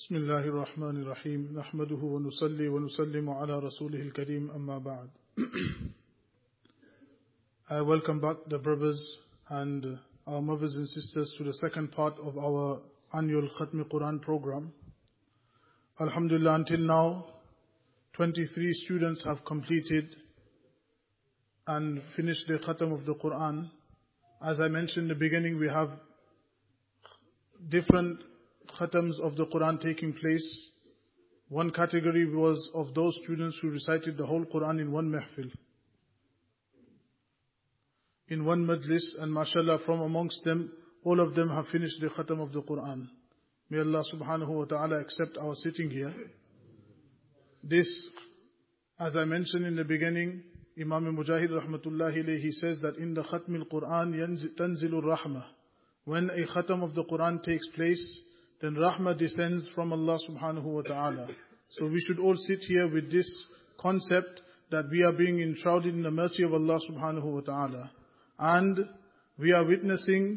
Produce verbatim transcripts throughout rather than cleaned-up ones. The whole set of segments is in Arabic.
بسم الله الرحمن الرحيم نحمده ونصلي ونسلم على رسوله الكريم أما بعد. I welcome back the brothers and our mothers and sisters to the second part of our annual Khatmi Quran program. Alhamdulillah, until now, twenty-three students have completed and finished the Khatam of the Quran. As I mentioned in the beginning, we have different Khatams of the Quran taking place. One category was of those students who recited the whole Quran in one mahfil, in one majlis, and mashallah, from amongst them, all of them have finished the Khatam of the Quran. May Allah subhanahu wa ta'ala accept our sitting here. This, as I mentioned in the beginning, Imam Mujahid rahmatullahi alayhi, he says that in the Khatmi al-Quran tanzilu rahmah. When a Khatam of the Quran takes place, then rahmah descends from Allah subhanahu wa ta'ala. So we should all sit here with this concept that we are being enshrouded in the mercy of Allah subhanahu wa ta'ala. And we are witnessing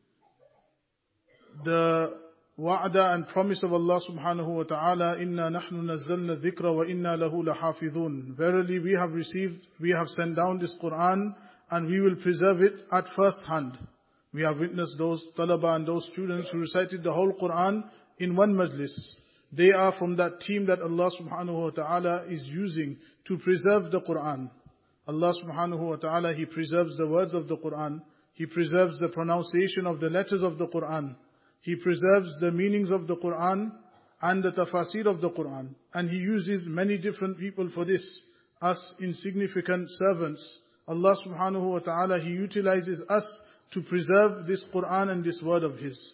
the wa'ada and promise of Allah subhanahu wa ta'ala, inna nahnu nazzalna dhikra wa inna lahu lahafidhun. Verily we have received, we have sent down this Quran and we will preserve it at first hand. We have witnessed those talaba and those students who recited the whole Quran in one majlis. They are from that team that Allah subhanahu wa ta'ala is using to preserve the Quran. Allah subhanahu wa ta'ala, He preserves the words of the Quran. He preserves the pronunciation of the letters of the Quran. He preserves the meanings of the Quran and the tafasir of the Quran. And He uses many different people for this. Us insignificant servants, Allah subhanahu wa ta'ala, He utilizes us to preserve this Quran and this word of His.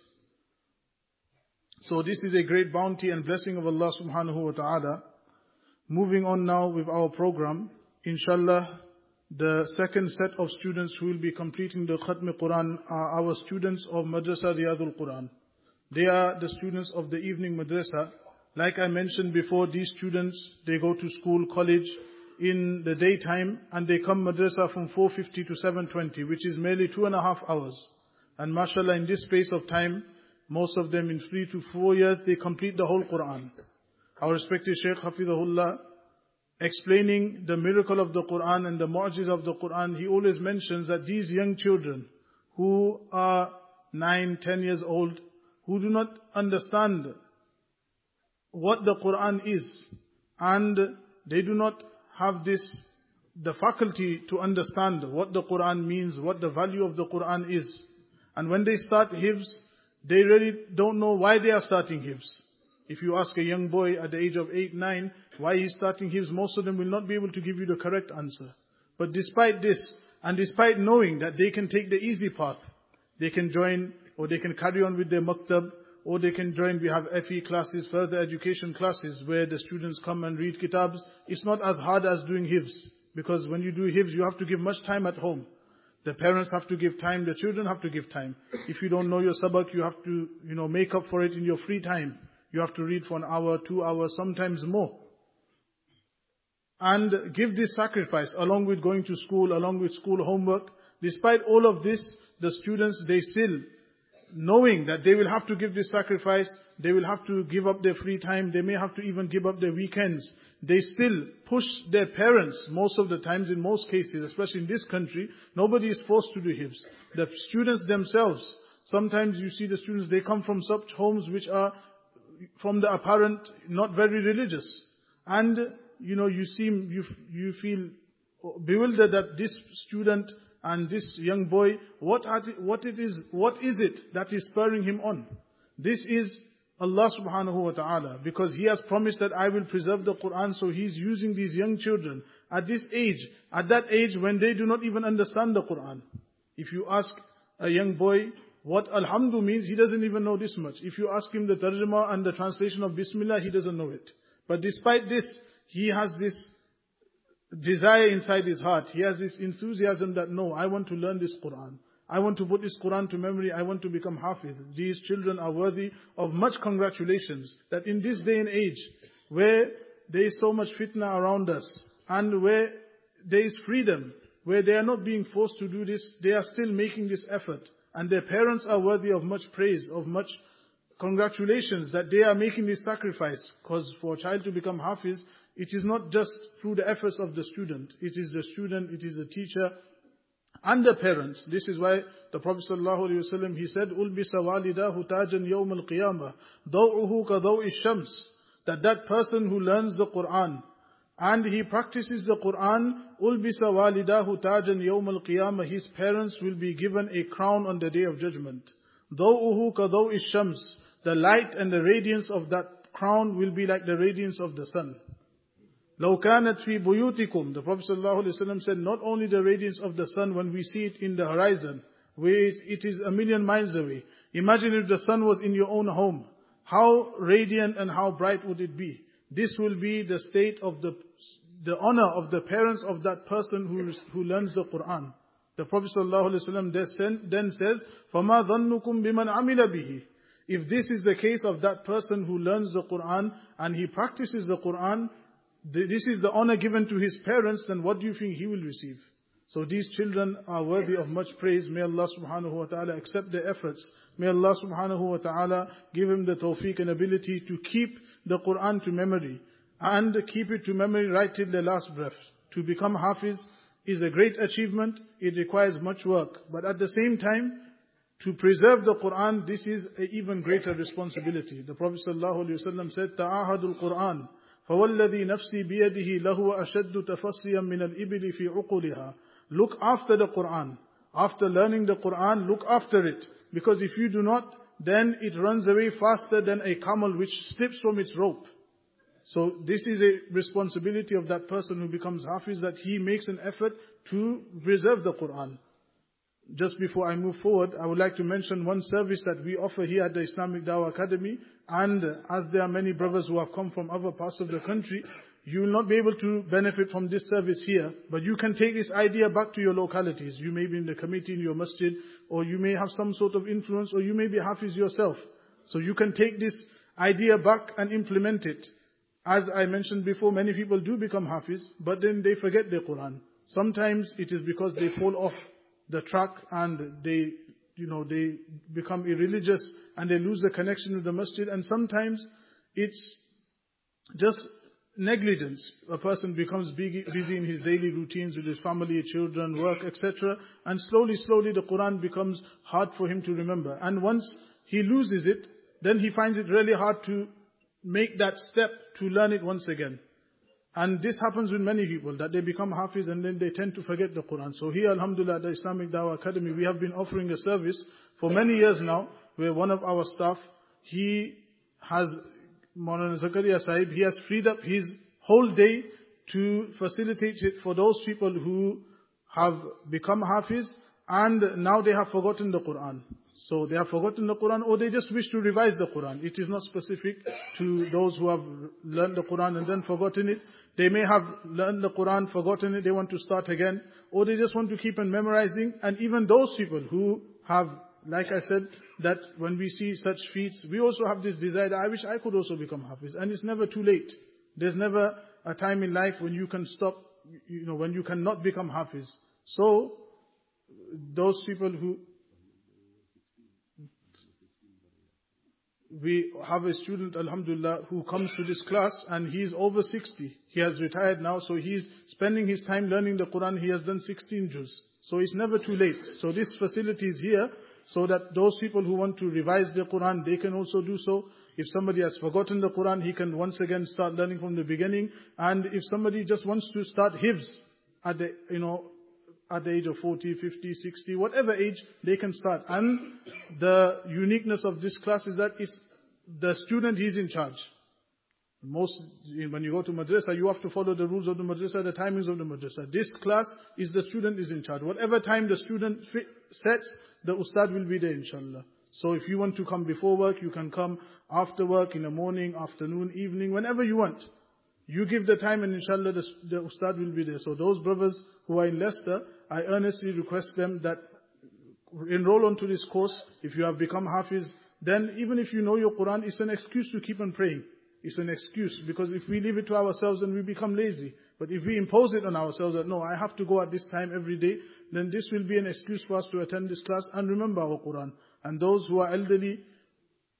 So this is a great bounty and blessing of Allah subhanahu wa ta'ala. Moving on now with our program, inshallah, the second set of students who will be completing the Khatmi Quran are our students of Madrasa Riyadul Quran. They are the students of the evening madrasa. Like I mentioned before, these students, they go to school, college, in the daytime, and they come madrasa from four fifty to seven twenty, which is merely two and a half hours. And mashallah, in this space of time, most of them in three to four years, they complete the whole Quran. Our respected Shaykh Hafidhahullah, explaining the miracle of the Quran and the mu'jiz of the Quran, he always mentions that these young children who are nine, ten years old, who do not understand what the Quran is, and they do not have this, the faculty to understand what the Quran means, what the value of the Quran is. And when they start hifz, they really don't know why they are starting hifz. If you ask a young boy at the age of eight, nine, why he's starting hifz, most of them will not be able to give you the correct answer. But despite this, and despite knowing that they can take the easy path, they can join, or they can carry on with their maktab, or they can join, we have F E classes, further education classes, where the students come and read kitabs. It's not as hard as doing hifz, because when you do hifz, you have to give much time at home. The parents have to give time, the children have to give time. If you don't know your sabak, you have to, you know, make up for it in your free time. You have to read for an hour, two hours, sometimes more. And give this sacrifice along with going to school, along with school homework. Despite all of this, the students, they still, knowing that they will have to give this sacrifice, they will have to give up their free time, they may have to even give up their weekends, they still push their parents most of the times, in most cases, especially in this country, nobody is forced to do hifz. The students themselves, sometimes you see the students, they come from such homes which are, from the apparent, not very religious. And, you know, you seem, you, you feel bewildered that this student and this young boy, what, are the, what it is, what is it that is spurring him on? This is Allah subhanahu wa ta'ala, because He has promised that I will preserve the Quran, so He's using these young children at this age, at that age when they do not even understand the Quran. If you ask a young boy what Alhamdu means, he doesn't even know this much. If you ask him the tarjuma and the translation of Bismillah, he doesn't know it. But despite this, he has this desire inside his heart. He has this enthusiasm that, no, I want to learn this Quran. I want to put this Quran to memory. I want to become Hafiz. These children are worthy of much congratulations. That in this day and age, where there is so much fitna around us, and where there is freedom, where they are not being forced to do this, they are still making this effort. And their parents are worthy of much praise, of much congratulations that they are making this sacrifice. Because for a child to become Hafiz, it is not just through the efforts of the student. It is the student, it is the teacher, and the parents. This is why the Prophet ﷺ, he said, أُلْبِسَ وَالِدَاهُ تَاجًا يَوْمَ الْقِيَامَةِ ضَوْءُهُ كَضَوْءِ الشَّمْسِ. That that person who learns the Qur'an and he practices the Qur'an, أُلْبِسَ وَالِدَاهُ تَاجًا يَوْمَ الْقِيَامَةِ. His parents will be given a crown on the Day of Judgment. ضَوْءُهُ كَضَوْءِ الشَّمْسِ. The light and the radiance of that crown will be like the radiance of the sun. لَوْ كَانَتْ فِي بُيُوتِكُمْ. The Prophet ﷺ said, not only the radiance of the sun when we see it in the horizon, where it is a million miles away. Imagine if the sun was in your own home. How radiant and how bright would it be? This will be the state of the the honor of the parents of that person who who learns the Qur'an. The Prophet ﷺ then says, فَمَا ظَنُّكُمْ بِمَنْ عَمِلَ بِهِ. If this is the case of that person who learns the Qur'an and he practices the Qur'an, this is the honor given to his parents, then what do you think he will receive? So these children are worthy of much praise. May Allah subhanahu wa ta'ala accept their efforts. May Allah subhanahu wa ta'ala give him the tawfiq and ability to keep the Qur'an to memory and keep it to memory right till their last breath. To become Hafiz is a great achievement. It requires much work. But at the same time, to preserve the Qur'an, this is an even greater responsibility. The Prophet sallallahu alaihi wasallam said, "Ta'ahadul Qur'an, فَوَالَّذِي نَفْسِي بِيَدِهِ لَهُوَ أَشَدُّ تَفَصِّيًا مِنَ الْإِبِلِ فِي عُقُلِهَا." Look after the Qur'an. After learning the Qur'an, look after it. Because if you do not, then it runs away faster than a camel which slips from its rope. So this is a responsibility of that person who becomes Hafiz, that he makes an effort to preserve the Qur'an. Just before I move forward, I would like to mention one service that we offer here at the Islamic Dawah Academy. And as there are many brothers who have come from other parts of the country, you will not be able to benefit from this service here. But you can take this idea back to your localities. You may be in the committee in your masjid, or you may have some sort of influence, or you may be Hafiz yourself. So you can take this idea back and implement it. As I mentioned before, many people do become Hafiz, but then they forget the Qur'an. Sometimes it is because they fall off the track and they, you know, they become irreligious and they lose the connection with the masjid. And sometimes it's just negligence. A person becomes busy in his daily routines with his family, children, work, et cetera. And slowly, slowly the Qur'an becomes hard for him to remember. And once he loses it, then he finds it really hard to make that step to learn it once again. And this happens with many people, that they become Hafiz and then they tend to forget the Qur'an. So here, alhamdulillah, at the Islamic Dawah Academy, we have been offering a service for many years now, where one of our staff, he has, Maulana Zakaria Sahib, he has freed up his whole day to facilitate it for those people who have become Hafiz and now they have forgotten the Qur'an. So they have forgotten the Qur'an, or they just wish to revise the Qur'an. It is not specific to those who have learned the Qur'an and then forgotten it. They may have learned the Qur'an, forgotten it, they want to start again, or they just want to keep on memorizing. And even those people who have, like I said, that when we see such feats, we also have this desire that I wish I could also become Hafiz. And it's never too late. There's never a time in life when you can stop, you know, when you cannot become Hafiz. So, those people who, we have a student, alhamdulillah, who comes to this class and he is over sixty. He has retired now, so he is spending his time learning the Qur'an. He has done sixteen juz. So it's never too late. So this facility is here so that those people who want to revise the Qur'an, they can also do so. If somebody has forgotten the Qur'an, he can once again start learning from the beginning. And if somebody just wants to start hifz at the, you know, at the age of forty, fifty, sixty, whatever age, they can start. And the uniqueness of this class is that it's the student, he's in charge. Most, when you go to madrasa, you have to follow the rules of the madrasa, the timings of the madrasa. This class is the student is in charge. Whatever time the student sets, the ustad will be there, inshallah. So if you want to come before work, you can come after work, in the morning, afternoon, evening, whenever you want. You give the time and inshallah the, the ustad will be there. So those brothers who are in Leicester, I earnestly request them that enroll onto this course. If you have become Hafiz, then even if you know your Qur'an, it's an excuse to keep on praying. It's an excuse, because if we leave it to ourselves, then we become lazy. But if we impose it on ourselves that, no, I have to go at this time every day, then this will be an excuse for us to attend this class and remember our Qur'an. And those who are elderly,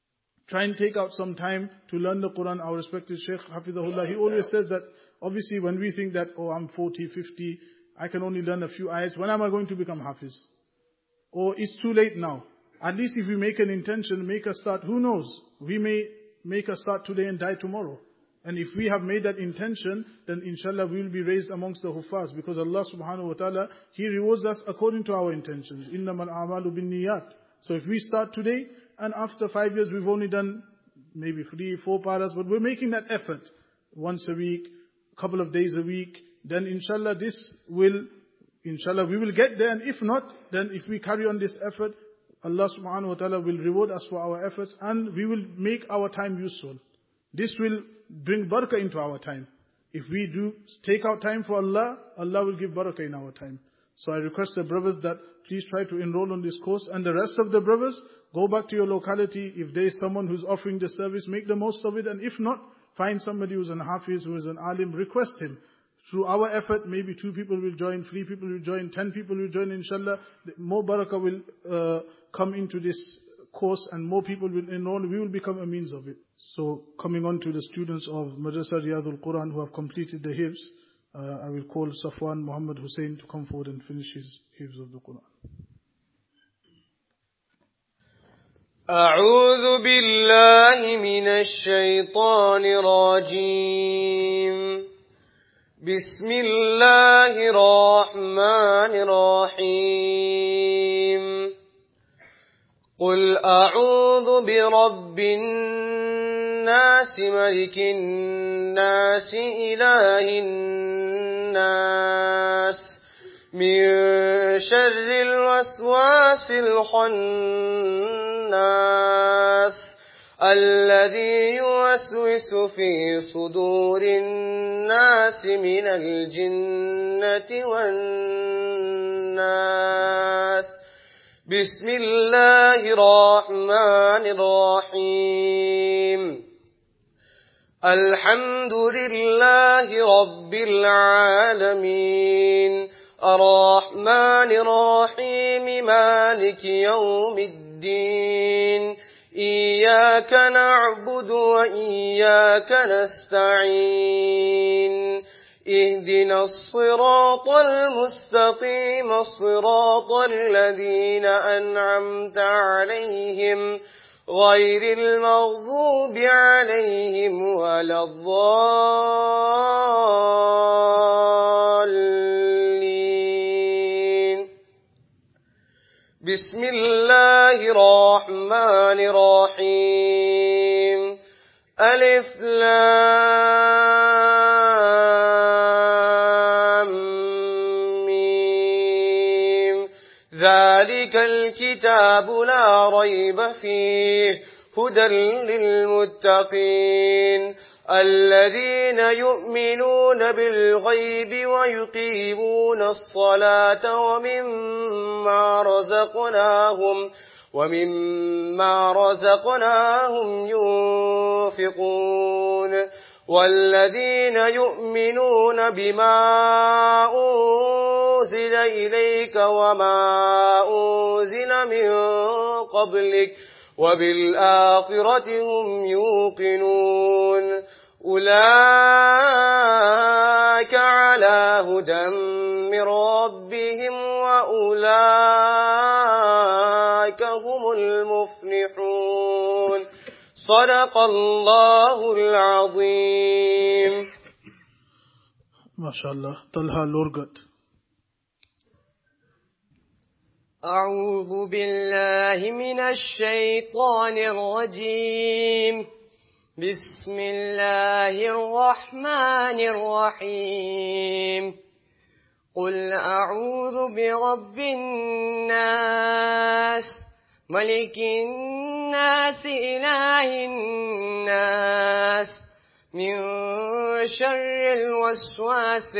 try and take out some time to learn the Quran. Our respected Shaykh Hafidahullah, he always says that obviously when we think that, oh, I'm forty, fifty, I can only learn a few ayats, when am I going to become Hafiz? Or it's too late now. At least if we make an intention, make a start, who knows? We may make a start today and die tomorrow. And if we have made that intention, then inshallah we will be raised amongst the Huffaz, because Allah subhanahu wa ta'ala, He rewards us according to our intentions. إِنَّمَا الْأَعْمَالُ بِالنِّيَّاتِ. So if we start today, and after five years we've only done maybe three, four paras, but we're making that effort once a week, a couple of days a week, then inshallah this will, inshallah we will get there. And if not, then if we carry on this effort, Allah subhanahu wa ta'ala will reward us for our efforts, and we will make our time useful. This will bring barakah into our time. If we do take out time for Allah, Allah will give barakah in our time. So I request the brothers that please try to enroll on this course, and the rest of the brothers, go back to your locality. If there is someone who's offering the service, make the most of it, and if not, find somebody who's an Hafiz, who is an Alim, request him. Through our effort, maybe two people will join, three people will join, ten people will join, inshallah. More barakah will uh, come into this course, and more people will enroll. We will become a means of it. So, coming on to the students of Madrasa Riyadul Quran who have completed the hifz, uh, I will call Safwan Muhammad Hussein to come forward and finish his hifz of the Quran. أعوذ بالله من الشيطان الرجيم بسم الله الرحمن الرحيم قل أعوذ برب الناس ملك الناس إله الناس من شر الوسواس الخناس الذي يوسوس في صدور الناس من الجنة والناس بسم الله الرحمن الرحيم الحمد لله رب العالمين الرحمن الرحيم مالك يوم الدين إياك نعبد وإياك نستعين اهدنا الصراط المستقيم صراط الذين أنعمت عليهم غير المغضوب عليهم ولا الضالين بسم الله الرحمن الرحيم ألف لام ميم ذلك الكتاب لا ريب فيه هدى للمتقين الذين يؤمنون بالغيب ويقيمون الصلاة ومما رزقناهم ومما رزقناهم ينفقون والذين يؤمنون بما أنزل إليك وما أنزل من قبلك وبالآخرة هم يوقنون أولئك على هدى من ربهم وأولئك هم المفلحون صدق الله العظيم. MashaAllah. Talha Lorgat. أعوذ بالله من الشيطان الرجيم بسم الله الرحمن الرحيم قل أعوذ برب الناس ملك الناس إله الناس من شر الوسواس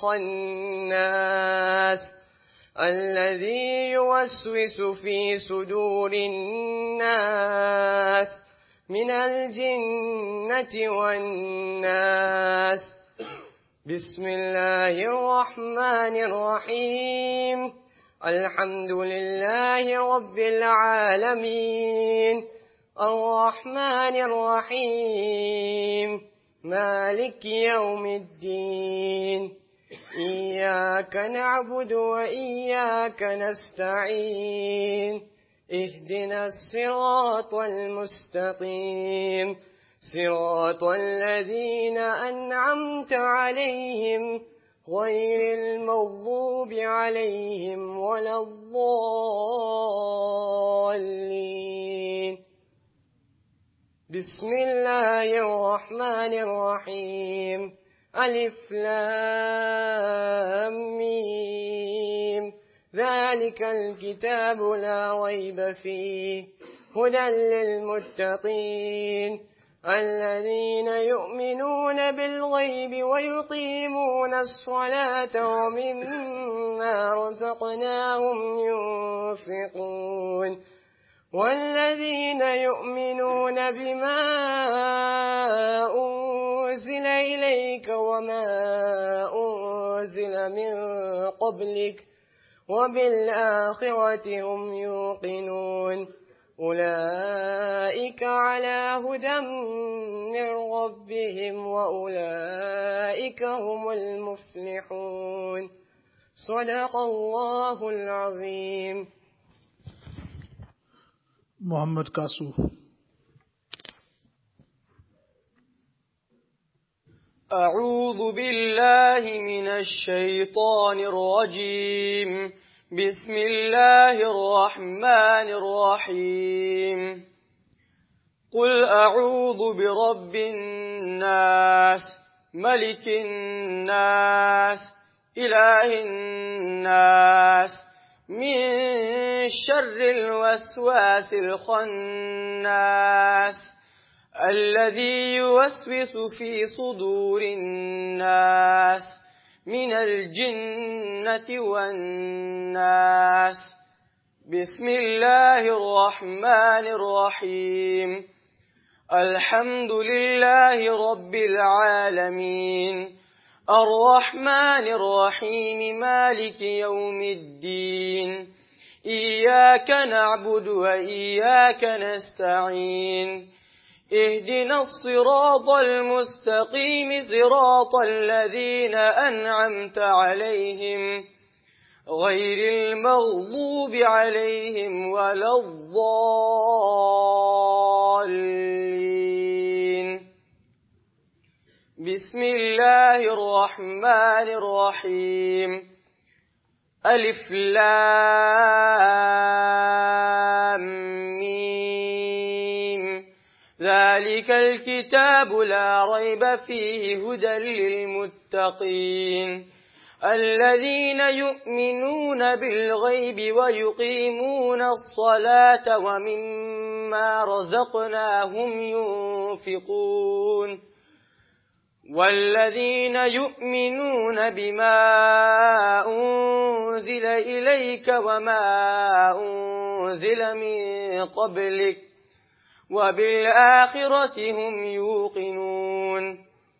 الخناس الذي يوسوس في صدور الناس من الجنة والناس بسم الله الرحمن الرحيم الحمد لله رب العالمين الرحمن الرحيم مالك يوم الدين إياك نعبد وإياك نستعين اهدنا الصراط المستقيم صراط الذين أنعمت عليهم غير المغضوب عليهم ولا الضالين بسم الله الرحمن الرحيم ألف لام ميم ذلك الكتاب لا ريب فيه هدى للمتقين الذين يؤمنون بالغيب ويقيمون الصلاة ومما رزقناهم ينفقون والذين يؤمنون بما أنزل إليك وما أنزل من قبلك وبالآخرة هم يوقنون أولئك على هدى من ربهم وأولئك هم المفلحون صدق الله العظيم. Muhammad Kasu. أعوذ بالله من الشيطان الرجيم بسم الله الرحمن الرحيم قل أعوذ برب الناس ملك الناس إله الناس من شر الوسواس الخناس الذي يوسوس في صدور الناس من الجنة والناس بسم الله الرحمن الرحيم الحمد لله رب العالمين الرحمن الرحيم مالك يوم الدين إياك نعبد وإياك نستعين اهدنا الصراط المستقيم صراط الذين أنعمت عليهم غير المغضوب عليهم ولا الضالين بسم الله الرحمن الرحيم ألف لام ميم ذلك الكتاب لا ريب فيه هدى للمتقين الذين يؤمنون بالغيب ويقيمون الصلاة ومما رزقناهم ينفقون والذين يؤمنون بما أنزل إليك وما أنزل من قبلك وبالآخرة هم يوقنون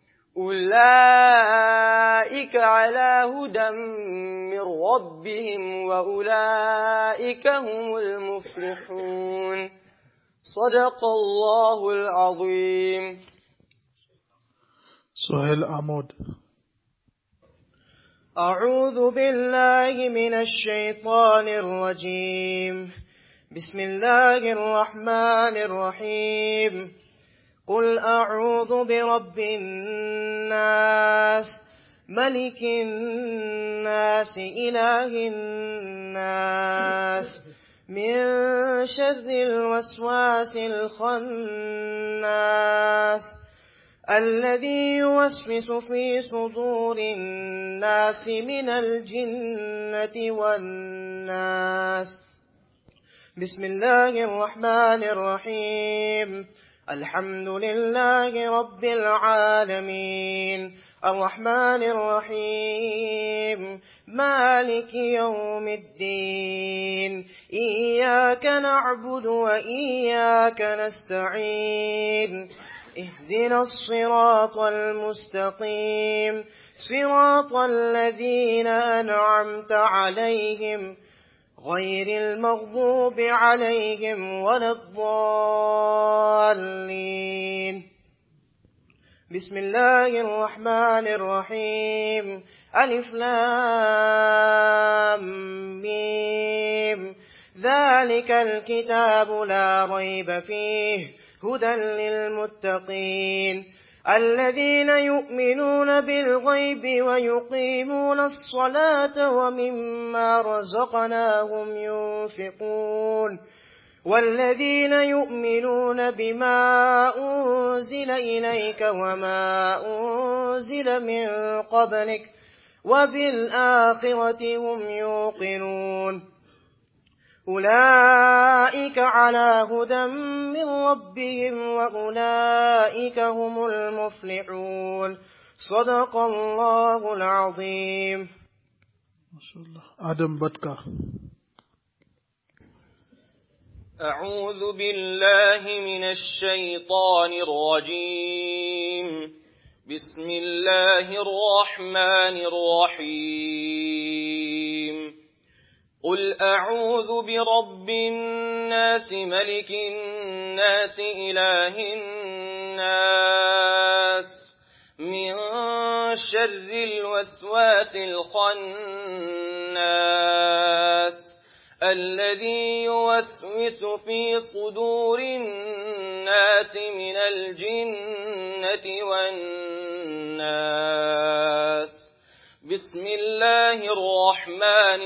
أولئك على هدى من ربهم وأولئك هم المفلحون صدق الله العظيم. Sohail Ahmad. أعوذ بالله من الشيطان الرجيم بسم الله الرحمن الرحيم قل أعوذ برب الناس ملك الناس إله الناس من شر الوسواس الخناس الذي يوسوس في صدور الناس من الجنة والناس بسم الله الرحمن الرحيم الحمد لله رب العالمين الرحمن الرحيم مالك يوم الدين إياك نعبد وإياك نستعين اهدنا الصراط المستقيم صراط الذين أنعمت عليهم غير المغضوب عليهم ولا الضالين. بسم الله الرحمن الرحيم. ألف لام ميم. ذلك الكتاب لا ريب فيه هدى للمتقين الذين يؤمنون بالغيب ويقيمون الصلاة ومما رزقناهم ينفقون والذين يؤمنون بما أنزل إليك وما أنزل من قبلك وبالآخرة هم يوقنون أولئك على هدى من ربهم وأولئك هم المفلحون. صدق الله العظيم. ما شاء الله. آدم بدكا. أعوذ بالله من الشيطان الرجيم. بسم الله الرحمن الرحيم. قل أعوذ برب الناس ملك الناس إله الناس من شر الوسواس الخناس الذي يوسوس في صدور الناس من الجنة والناس. بسم الله الرحمن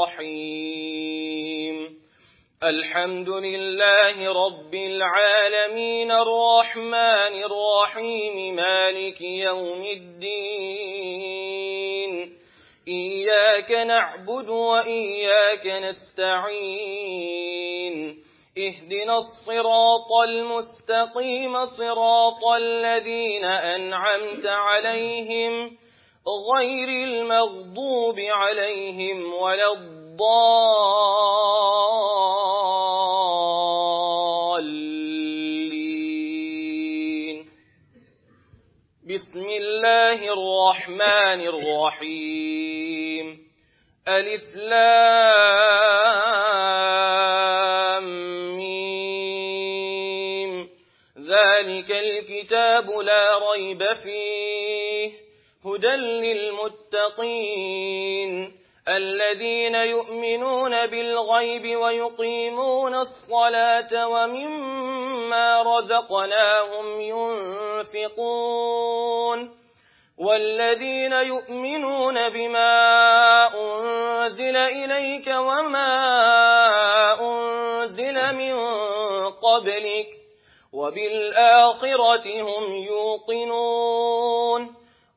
الرحيم. الحمد لله رب العالمين الرحمن الرحيم مالك يوم الدين. إياك نعبد وإياك نستعين. اهدنا الصراط المستقيم صراط الذين أنعمت عليهم غير المغضوب عليهم ولا الضالين. بسم الله الرحمن الرحيم. ألف لام ميم. ذلك الكتاب لا ريب فيه هدى للمتقين الذين يؤمنون بالغيب ويقيمون الصلاة ومما رزقناهم ينفقون والذين يؤمنون بما أنزل إليك وما أنزل من قبلك وبالآخرة هم يوقنون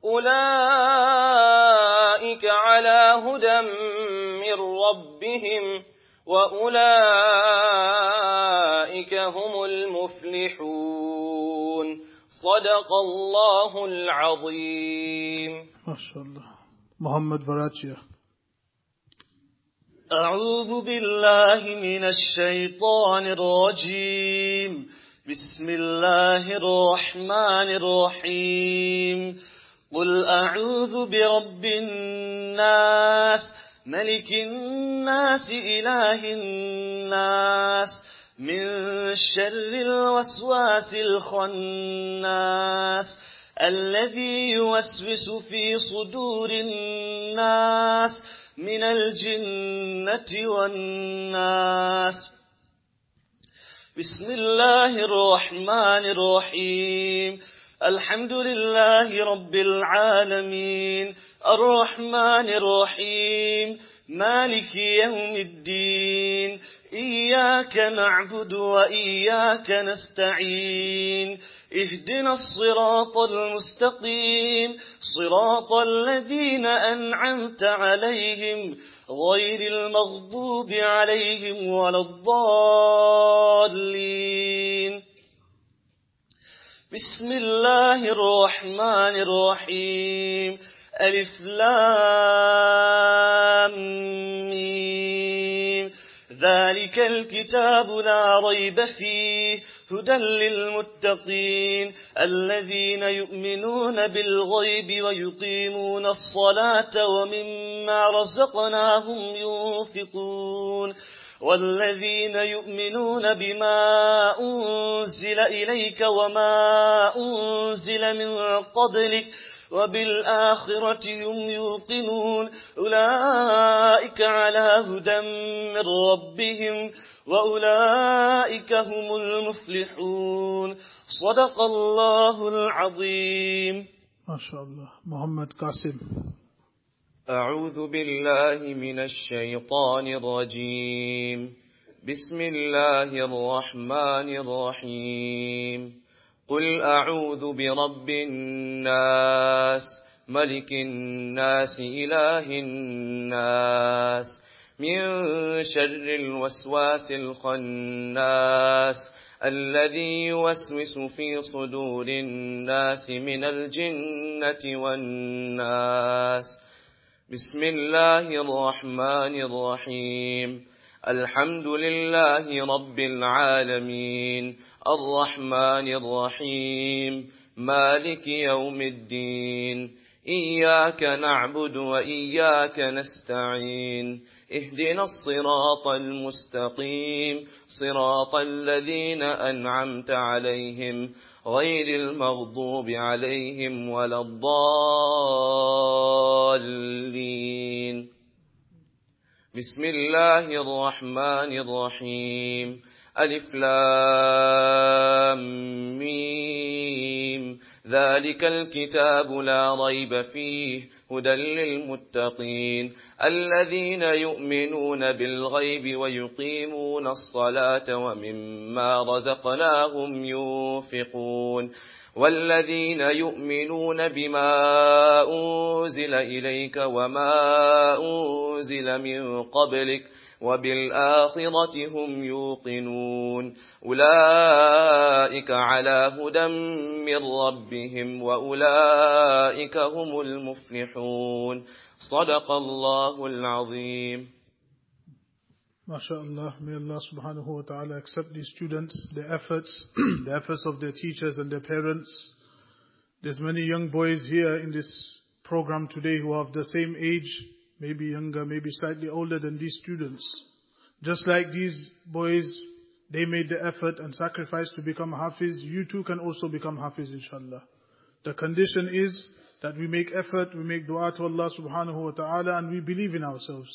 أولئك على هدى من ربهم وأولئك هم المفلحون. صدق الله العظيم. ما شاء الله. محمد براتشيا. أعوذ بالله من الشيطان الرجيم. بسم الله الرحمن الرحيم. قل أعوذ برب الناس ملك الناس إله الناس من شر الوسواس الخناس الذي يوسوس في صدور الناس من الجنة والناس. بسم الله الرحمن الرحيم. الحمد لله رب العالمين الرحمن الرحيم مالك يوم الدين. إياك نعبد وإياك نستعين. اهدنا الصراط المستقيم صراط الذين أنعمت عليهم غير المغضوب عليهم ولا الضالين. بسم الله الرحمن الرحيم. ألف لام ميم. ذلك الكتاب لا ريب فيه هدى للمتقين الذين يؤمنون بالغيب ويقيمون الصلاة ومما رزقناهم ينفقون والذين يؤمنون بما أنزل إليك وما أنزل من قبلك وبالآخرة هم يوقنون أولئك على هدى من ربهم وأولئك هم المفلحون صدق الله العظيم. ما شاء الله. محمد قاسم. أعوذ بالله من الشيطان الرجيم. بسم الله الرحمن الرحيم. قل أعوذ برب الناس ملك الناس إله الناس من شر الوسواس الخناس الذي يوسوس في صدور الناس من الجنة والناس. بسم الله الرحمن الرحيم. الحمد لله رب العالمين الرحمن الرحيم مالك يوم الدين إياك نعبد وإياك نستعين اهدنا الصراط المستقيم صراط الذين أنعمت عليهم غير المغضوب عليهم ولا الضالين. بسم الله الرحمن الرحيم. ألف لام ميم ذلك الكتاب لا ريب فيه هدى للمتقين الذين يؤمنون بالغيب ويقيمون الصلاة ومما رزقناهم ينفقون والذين يؤمنون بما أنزل إليك وما أنزل من قبلك وبالآخرة هم يوقنون أولئك على هدى من ربهم وأولئك هم المفلحون صدق الله العظيم. MashaAllah, may Allah subhanahu wa ta'ala accept these students, their efforts, the efforts of their teachers and their parents. There's many young boys here in this program today who are of the same age, maybe younger, maybe slightly older than these students. Just like these boys, they made the effort and sacrifice to become Hafiz, you too can also become Hafiz inshallah. The condition is that we make effort, we make dua to Allah subhanahu wa ta'ala and we believe in ourselves.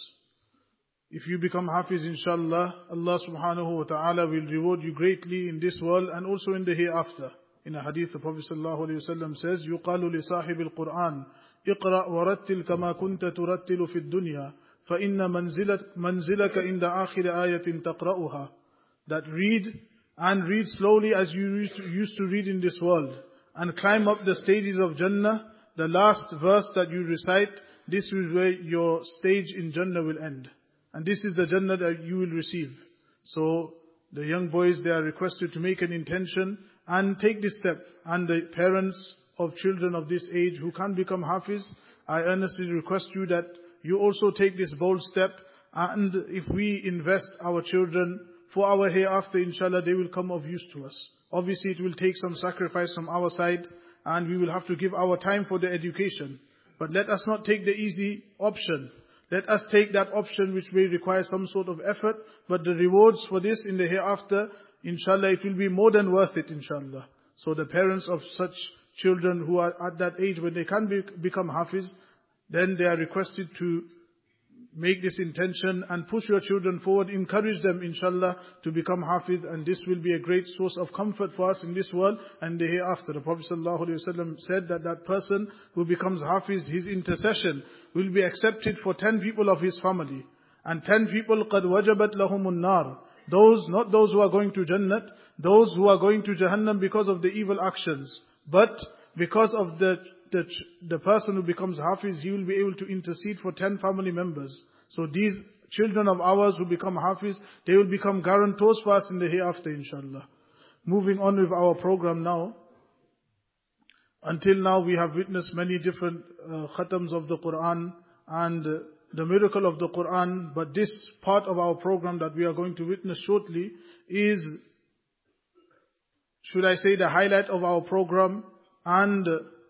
If you become Hafiz inshallah, Allah subhanahu wa ta'ala will reward you greatly in this world and also in the hereafter. In a hadith the Prophet sallallahu alayhi wa sallam says, يُقَالُ لِصَاحِبِ الْقُرْآنِ اقرأ ورتل كما كنت ترتل في الدنيا فإن منزلك عند آخر آية تقرأها. That read and read slowly as you used to read in this world and climb up the stages of Jannah. The last verse that you recite, this is where your stage in Jannah will end. And this is the Jannah that you will receive. So the young boys, they are requested to make an intention and take this step. And the parents of children of this age who can't become Hafiz, I earnestly request you that you also take this bold step. And if we invest our children for our hereafter, inshallah, they will come of use to us. Obviously, it will take some sacrifice from our side, and we will have to give our time for the education. But let us not take the easy option. Let us take that option which may require some sort of effort, but the rewards for this in the hereafter, inshallah, it will be more than worth it, inshallah. So the parents of such children who are at that age when they can be, become Hafiz, then they are requested to make this intention and push your children forward, encourage them inshallah to become Hafiz, and this will be a great source of comfort for us in this world and the hereafter. The Prophet ﷺ said that that person who becomes Hafiz, his intercession will be accepted for ten people of his family. And ten people, قَدْ وَجَبَتْ لَهُمُ النَّارِ. Those, not those who are going to Jannat, those who are going to Jahannam because of the evil actions. But because of the The, the person who becomes Hafiz, he will be able to intercede for ten family members. So these children of ours who become Hafiz, they will become guarantors for us in the hereafter, inshallah. Moving on with our program now. Until now we have witnessed many different uh, khatams of the Quran and uh, the miracle of the Quran. But this part of our program that we are going to witness shortly is should I say, the highlight of our program and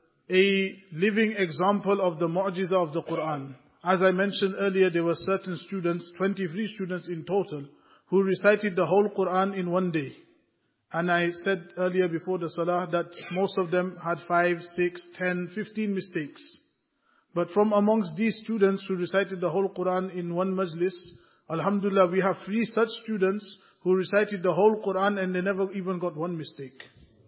a living example of the mu'jiza of the Quran. As I mentioned earlier, there were certain students, twenty-three students in total, who recited the whole Quran in one day. And I said earlier before the salah that most of them had five, six, ten, fifteen mistakes. But from amongst these students who recited the whole Quran in one majlis, alhamdulillah, we have three such students who recited the whole Quran and they never even got one mistake.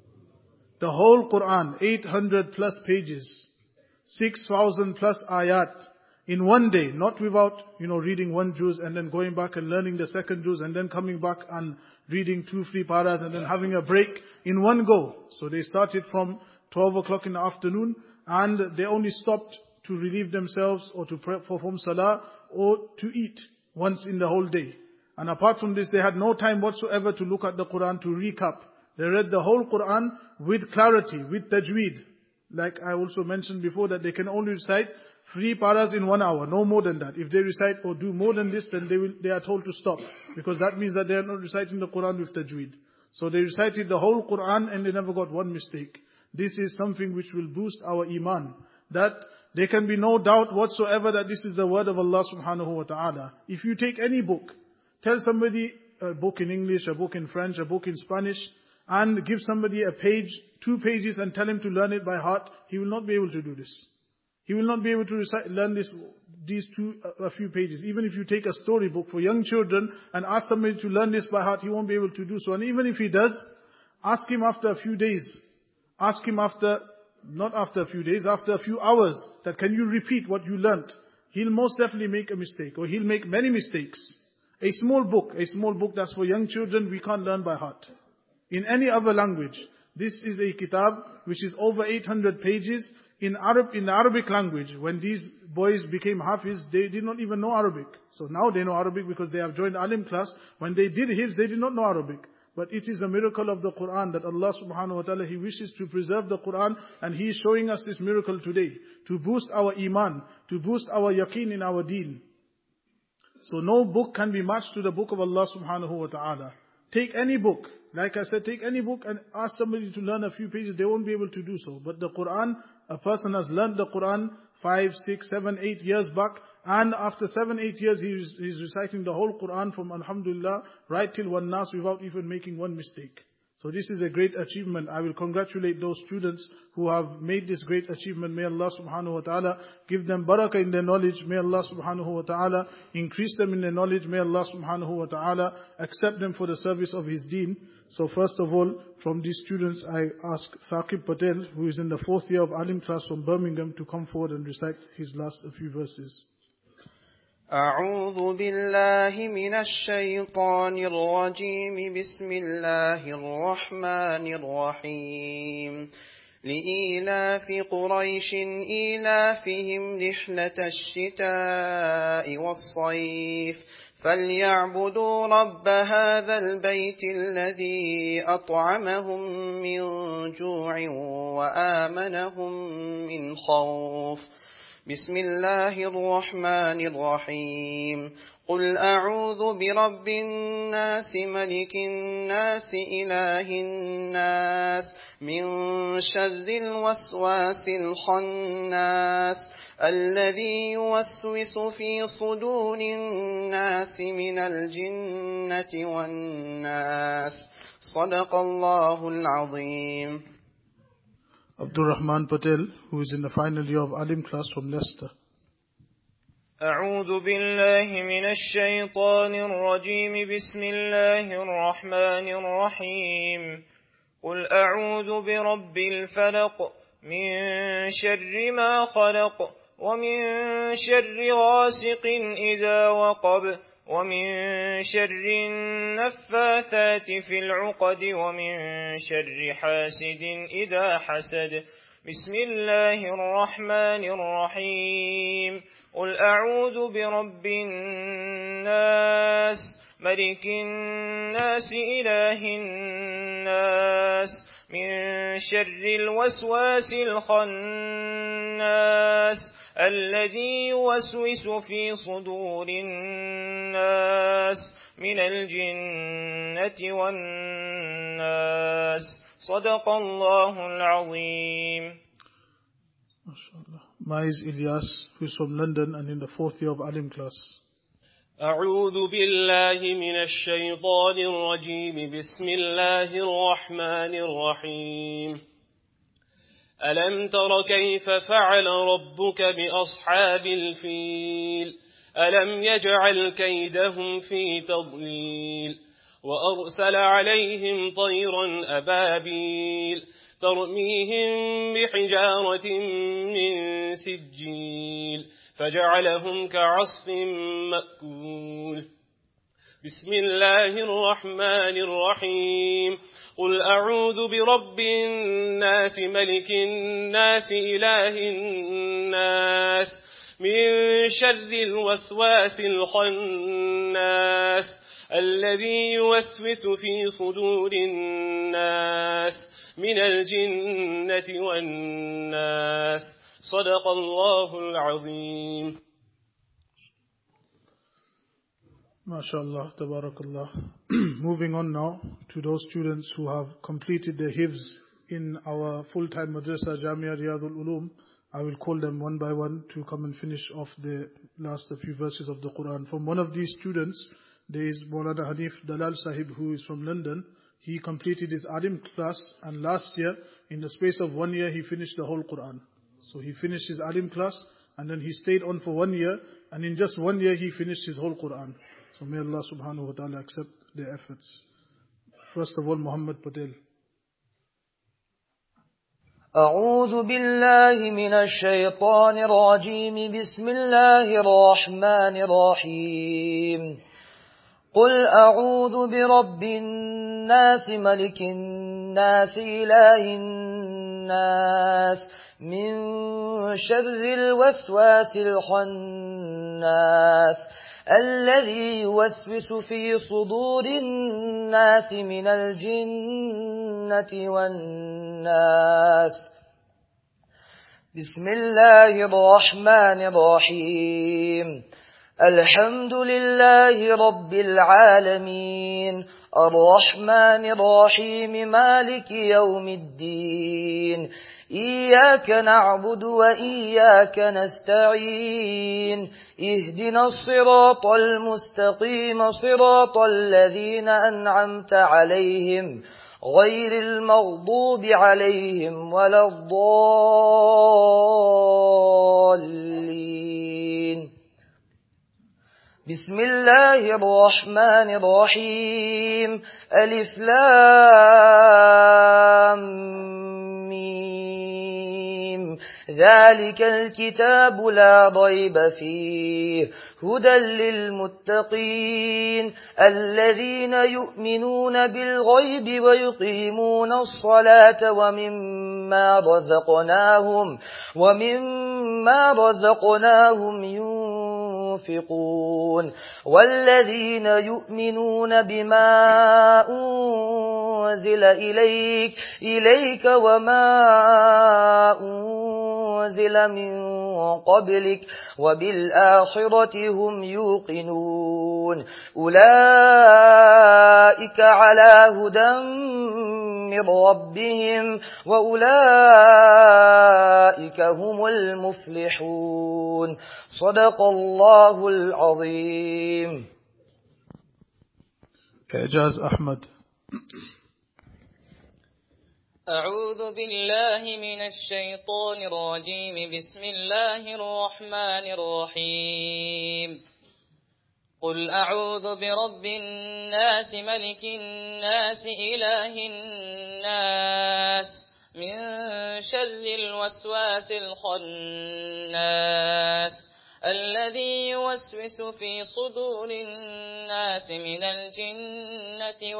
The whole Quran, eight hundred plus pages, six thousand plus ayat, in one day, not without, you know, reading one juz and then going back and learning the second juz and then coming back and reading two, three paras and then having a break in one go. So they started from twelve o'clock in the afternoon and they only stopped to relieve themselves or to perform salah or to eat once in the whole day. And apart from this, they had no time whatsoever to look at the Quran, to recap. They read the whole Quran with clarity, with tajweed. Like I also mentioned before, that they can only recite three paras in one hour, no more than that. If they recite or do more than this, then they will, they are told to stop. Because that means that they are not reciting the Quran with tajweed. So they recited the whole Quran and they never got one mistake. This is something which will boost our iman. That there can be no doubt whatsoever that this is the word of Allah subhanahu wa ta'ala. If you take any book, tell somebody a book in English, a book in French, a book in Spanish, and give somebody a page, two pages and tell him to learn it by heart, he will not be able to do this. He will not be able to recite, learn this, these two, a few pages. Even if you take a storybook for young children and ask somebody to learn this by heart, he won't be able to do so. And even if he does, ask him after a few days. Ask him after, not after a few days, after a few hours, that can you repeat what you learnt? He'll most definitely make a mistake, or he'll make many mistakes. A small book, a small book that's for young children, we can't learn by heart. In any other language, this is a kitab which is over eight hundred pages. In Arab, in the Arabic language, when these boys became Hafiz, they did not even know Arabic. So now they know Arabic because they have joined Alim class. When they did Hifz, they did not know Arabic. But it is a miracle of the Quran that Allah subhanahu wa ta'ala, He wishes to preserve the Quran, and He is showing us this miracle today to boost our iman, to boost our yaqeen in our deen. So no book can be matched to the book of Allah subhanahu wa ta'ala. Take any book. Like I said, take any book and ask somebody to learn a few pages, they won't be able to do so. But the Quran, a person has learned the Quran five, six, seven, eight years back, and after seven, eight years he is he's reciting the whole Quran from Alhamdulillah right till Wan Nas without even making one mistake. So this is a great achievement. I will congratulate those students who have made this great achievement. May Allah subhanahu wa ta'ala give them barakah in their knowledge. May Allah subhanahu wa ta'ala increase them in their knowledge. May Allah subhanahu wa ta'ala accept them for the service of His deen. So first of all, from these students, I ask Thaqib Patel, who is in the fourth year of Alim class from Birmingham, to come forward and recite his last few verses. أعوذ بالله من الشيطان الرجيم بسم الله الرحمن الرحيم لإيلاف قريش إيلافهم رحلة الشتاء والصيف فليعبدوا رب هذا البيت الذي أطعمهم من جوع وآمنهم من خوف بسم الله الرحمن الرحيم قل أعوذ برب الناس ملك الناس إله الناس من شر الوسواس الخناس الذي يوسوس في صدور الناس من الجنة والناس صدق الله العظيم. Abdul Rahman Patel, who is in the final year of Alim class from Leicester. أعوذ بالله من الشيطان الرجيم بسم الله الرحمن الرحيم قل أعوذ برب الفلق من شر ما خلق ومن شر غاسق إذا وقب ومن شر النفاثات في العقد ومن شر حاسد إذا حسد بسم الله الرحمن الرحيم قل أعوذ برب الناس ملك الناس إله الناس من شر الوسواس الخناس الذي يوسوس في صدور الناس من الجنة والناس صدق الله العظيم. MashaAllah. Mais Ilyas, who is from London and in the fourth year of Alim class. أعوذ بالله من الشيطان الرجيم بسم الله الرحمن الرحيم ألم تر كيف فعل ربك بأصحاب الفيل ألم يجعل كيدهم في تضليل وأرسل عليهم طيرا أبابيل ترميهم بحجارة من سجيل فجعلهم كعصف مأكول بسم الله الرحمن الرحيم قل أعوذ برب الناس ملك الناس إله الناس من شر الوسواس الخناس الذي يوسوس في صدور الناس من الجنة والناس صدق الله العظيم. MashaAllah, Tabarakallah. Moving on now to those students who have completed their hifz in our full-time madrasa Jamia Riyadul Ulum. I will call them one by one to come and finish off the last few verses of the Quran. From one of these students, there is Maulana Hanif Dalal Sahib, who is from London. He completed his Alim class, and last year, in the space of one year, he finished the whole Quran. So he finished his Alim class, and then he stayed on for one year, and in just one year, he finished his whole Quran. So may Allah subhanahu wa ta'ala accept their efforts. First of all, Muhammad Patel. أعوذ بالله من الشيطان الرجيم بسم الله الرحمن الرحيم قل أعوذ برب الناس ملك الناس إله الناس من شر الوسواس الخناس الذي يوسوس في صدور الناس من الجنة والناس بسم الله الرحمن الرحيم الحمد لله رب العالمين الرحمن الرحيم مالك يوم الدين إياك نعبد وإياك نستعين اهدنا الصراط المستقيم صراط الذين أنعمت عليهم غير المغضوب عليهم ولا الضالين بسم الله الرحمن الرحيم ألف لام ميم ذلك الكتاب لا ريب فيه هدى للمتقين الذين يؤمنون بالغيب ويقيمون الصلاة ومما رزقناهم ومما رزقناهم ينفقون والذين يؤمنون بما أنزل إليك إليك وما أنزل من قبلك وبالآخرة هم يوقنون أولئك على هدى من ربهم وأولئك هم المفلحون صدق الله العظيم. إعجاز أحمد. أعوذ بالله من الشيطان الرجيم بسم الله الرحمن الرحيم قل أعوذ برب الناس ملك الناس إله الناس من شر الوسواس الخناس الذي يوسوس في صدور الناس من الجنة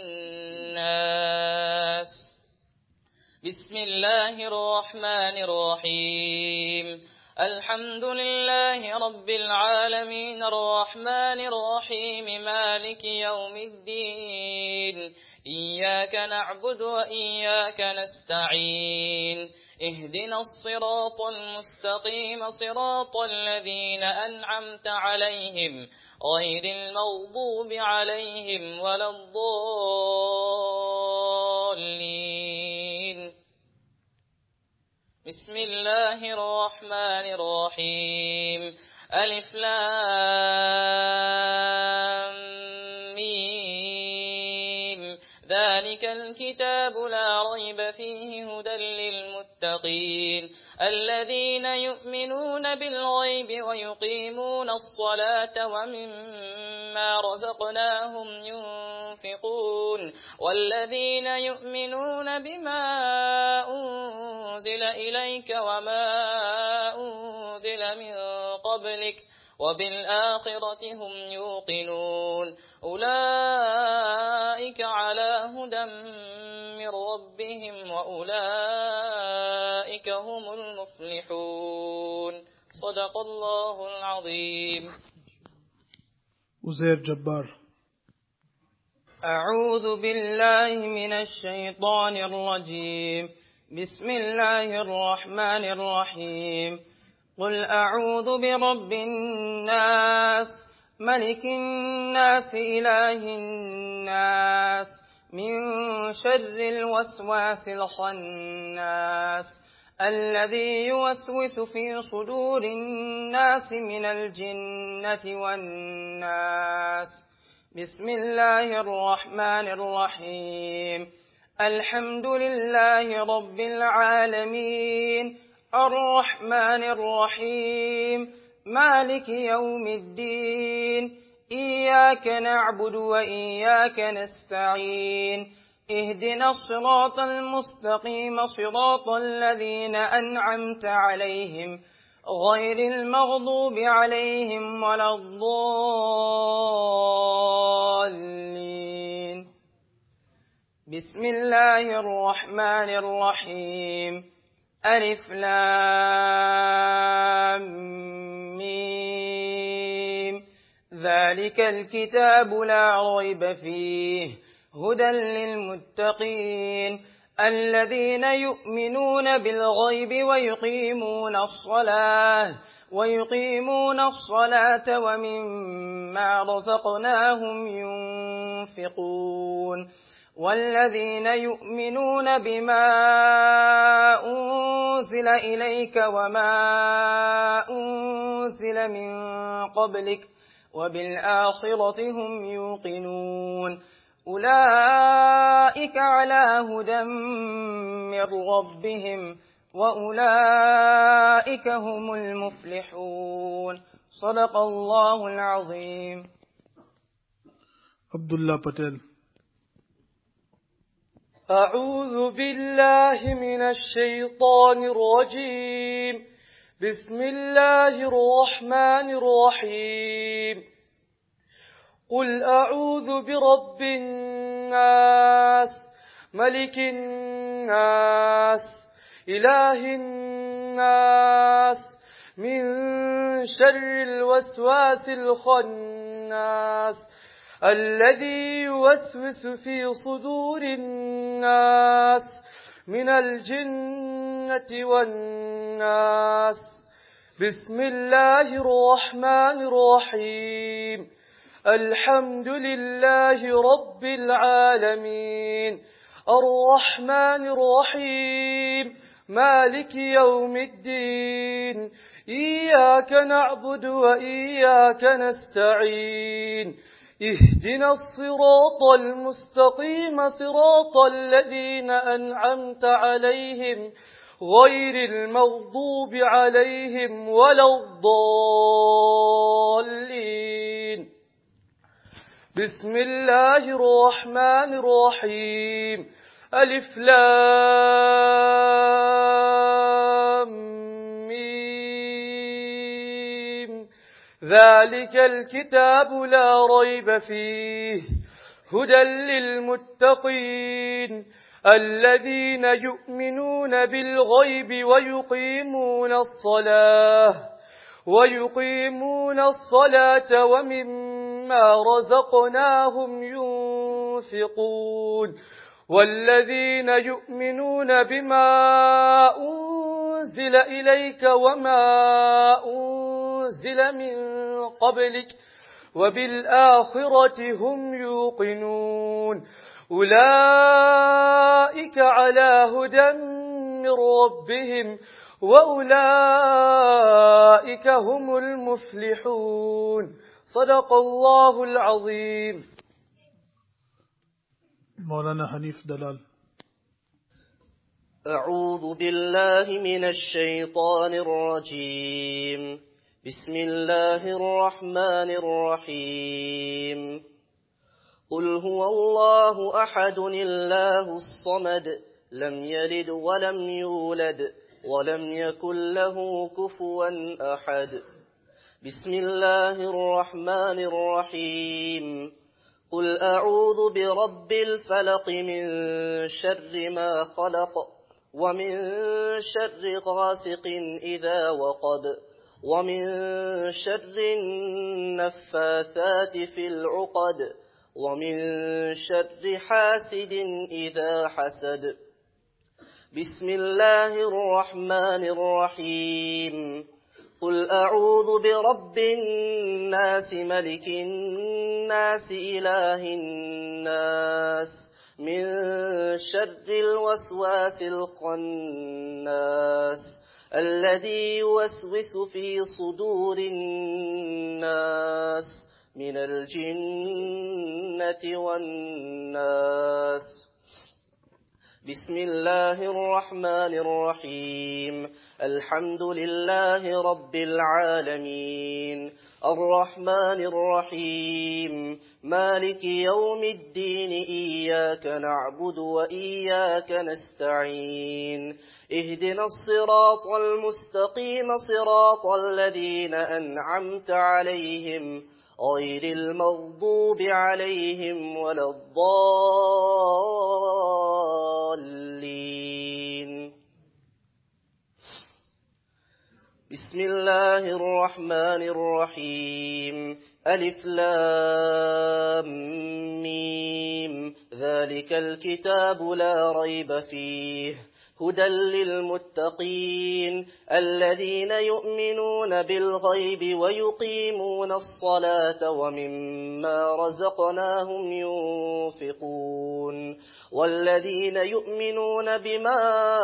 والناس بسم الله الرحمن الرحيم الحمد لله رب العالمين الرحمن الرحيم مالك يوم الدين إياك نعبد وإياك نستعين اهدنا الصراط المستقيم صراط الذين أنعمت عليهم غير المغضوب عليهم ولا الضالين بسم الله الرحمن الرحيم ألف لام ميم ذلك الكتاب لا ريب فيه هدى للمتقين الذين يؤمنون بالغيب ويقيمون الصلاة ومما رزقناهم ينفقون والذين يؤمنون بما أنزل إليك وما أنزل من قبلك وبالآخرة هم يوقنون أولئك على هدى من ربهم وأولئك هم المفلحون صدق الله العظيم. Uzair Jabbar. أعوذ بالله من الشيطان الرجيم. بسم الله الرحمن الرحيم. قل أعوذ برب الناس ملك الناس إله الناس من شر الوسواس الخناس الذي يوسوس في صدور الناس من الجنة والناس. بسم الله الرحمن الرحيم. الحمد لله رب العالمين الرحمن الرحيم مالك يوم الدين إياك نعبد وإياك نستعين اهدنا الصراط المستقيم صراط الذين أنعمت عليهم غير المغضوب عليهم ولا الضالين. بسم الله الرحمن الرحيم. ألف لام ميم ذلك الكتاب لا ريب فيه هدى للمتقين الذين يؤمنون بالغيب ويقيمون الصلاة ويقيمون الصلاة ومما رزقناهم ينفقون والذين يؤمنون بما أنزل إليك وما أنزل من قبلك وبالآخرة هم يوقنون أولئك على هدى من ربهم وأولئك هم المفلحون صدق الله العظيم. Abdullah Patel. أعوذ بالله من الشيطان الرجيم. بسم الله الرحمن الرحيم. قل أعوذ برب الناس ملك الناس إله الناس من شر الوسواس الخناس الذي يوسوس في صدور الناس من الجنة والناس. بسم الله الرحمن الرحيم. الحمد لله رب العالمين الرحمن الرحيم مالك يوم الدين إياك نعبد وإياك نستعين اهدنا الصراط المستقيم صراط الذين أنعمت عليهم غير المغضوب عليهم ولا الضالين. بسم الله الرحمن الرحيم. ألف لام ميم ذلك الكتاب لا ريب فيه هدى للمتقين الذين يؤمنون بالغيب ويقيمون الصلاة ويقيمون الصلاة ومما رزقناهم ينفقون والذين يؤمنون بما أنزل إليك وما أنزل من قبلك وبالآخرة هم يوقنون أولئك على هدى من ربهم وأولئك هم المفلحون صدق الله العظيم. مولانا حنيف دلال. أعوذ بالله من الشيطان الرجيم. بسم الله الرحمن الرحيم. قل هو الله أحد الله الصمد لم يلد ولم يولد ولم يكن له كفوا أحد. بسم الله الرحمن الرحيم. قل أعوذ برب الفلق من شر ما خلق ومن شر غاسق إذا وقب ومن شر النفاثات في العقد ومن شر حاسد إذا حسد. بسم الله الرحمن الرحيم. قل أعوذ برب الناس ملك الناس إله الناس من شر الوسواس الخناس الذي يوسوس في صدور الناس من الجنة والناس. بسم الله الرحمن الرحيم. الحمد لله رب العالمين الرحمن الرحيم مالك يوم الدين إياك نعبد وإياك نستعين. اهدنا الصراط المستقيم صراط الذين أنعمت عليهم غير المغضوب عليهم ولا الضالين. بسم الله الرحمن الرحيم. ألف لام ميم ذلك الكتاب لا ريب فيه هدى للمتقين الذين يؤمنون بالغيب ويقيمون الصلاة ومما رزقناهم ينفقون والذين يؤمنون بما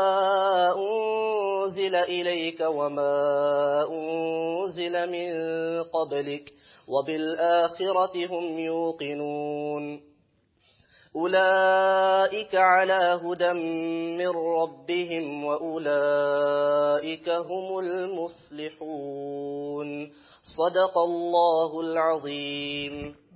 أنزل إليك وما أنزل من قبلك وبالآخرة هم يوقنون أولئك على هدى من ربهم وأولئك هم المفلحون صدق الله العظيم.